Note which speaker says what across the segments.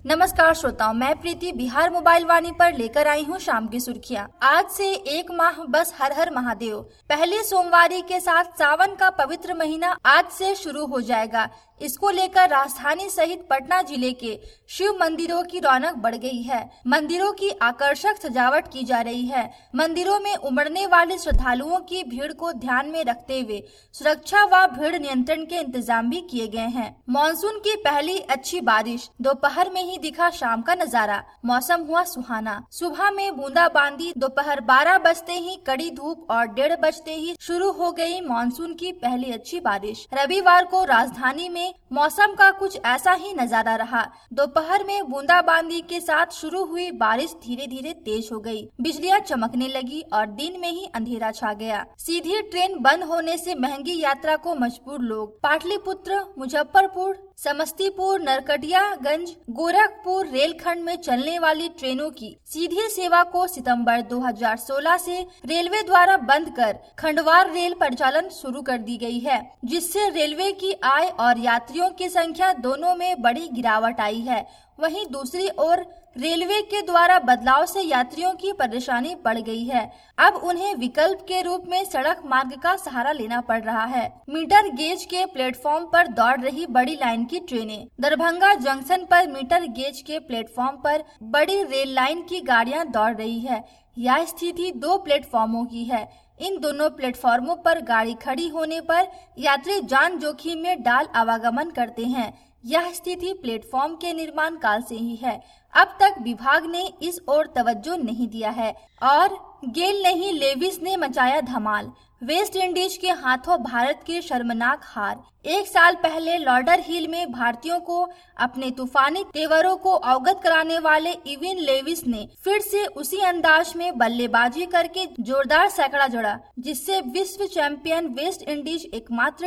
Speaker 1: नमस्कार श्रोताओं, मैं प्रीति बिहार मोबाइल वाणी पर लेकर आई हूँ शाम की सुर्खियाँ। आज से एक माह बस हर हर महादेव। पहले सोमवारी के साथ सावन का पवित्र महीना आज से शुरू हो जाएगा। इसको लेकर राजधानी सहित पटना जिले के शिव मंदिरों की रौनक बढ़ गई है। मंदिरों की आकर्षक सजावट की जा रही है। मंदिरों में उमड़ने वाले श्रद्धालुओं की भीड़ को ध्यान में रखते हुए सुरक्षा व भीड़ नियंत्रण के इंतजाम भी किए गए हैं। मानसून की पहली अच्छी बारिश दोपहर में ही दिखा शाम का नजारा। मौसम हुआ सुहाना। सुबह में बूंदाबांदी, दोपहर 12 बजते ही कड़ी धूप और 1:30 बजते ही शुरू हो गई मानसून की पहली अच्छी बारिश। रविवार को राजधानी में मौसम का कुछ ऐसा ही नजारा रहा। दोपहर में बूंदाबांदी के साथ शुरू हुई बारिश धीरे धीरे तेज हो गई। बिजलियां चमकने लगी और दिन में ही अंधेरा छा गया। सीधी ट्रेन बंद होने से महंगी यात्रा को मजबूर लोग। पाटलिपुत्र, मुजफ्फरपुर, समस्तीपुर, नरकटियागंज, गोरखपुर रेलखंड में चलने वाली ट्रेनों की सीधी सेवा को सितंबर 2016 से रेलवे द्वारा बंद कर खंडवार रेल परिचालन शुरू कर दी गई है, जिससे रेलवे की आय और यात्रियों की संख्या दोनों में बड़ी गिरावट आई है। वहीं दूसरी ओर रेलवे के द्वारा बदलाव से यात्रियों की परेशानी बढ़ गई है। अब उन्हें विकल्प के रूप में सड़क मार्ग का सहारा लेना पड़ रहा है। मीटर गेज के प्लेटफॉर्म पर दौड़ रही बड़ी लाइन की ट्रेनें। दरभंगा जंक्शन पर मीटर गेज के प्लेटफॉर्म पर बड़ी रेल लाइन की गाड़ियां दौड़ रही है। यह स्थिति 2 प्लेटफॉर्मों की है। इन दोनों प्लेटफॉर्मों पर गाड़ी खड़ी होने पर यात्री जान जोखिम में डाल आवागमन करते हैं। यह स्थिति प्लेटफॉर्म के निर्माण काल से ही है। अब तक विभाग ने इस ओर तवज्जो नहीं दिया है और गेल नहीं लेविस ने मचाया धमाल। वेस्ट इंडीज के हाथों भारत की शर्मनाक हार। एक साल पहले लॉर्डर हिल में भारतीयों को अपने तूफानी तेवरों को अवगत कराने वाले इविन लेविस ने फिर से उसी अंदाज में बल्लेबाजी करके जोरदार सैकड़ा जड़ा, जिससे विश्व चैंपियन वेस्ट इंडीज एकमात्र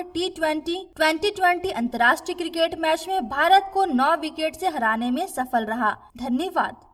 Speaker 1: T20 अंतर्राष्ट्रीय क्रिकेट मैच में भारत को 9 विकेट से हराने में सफल रहा। धन्यवाद।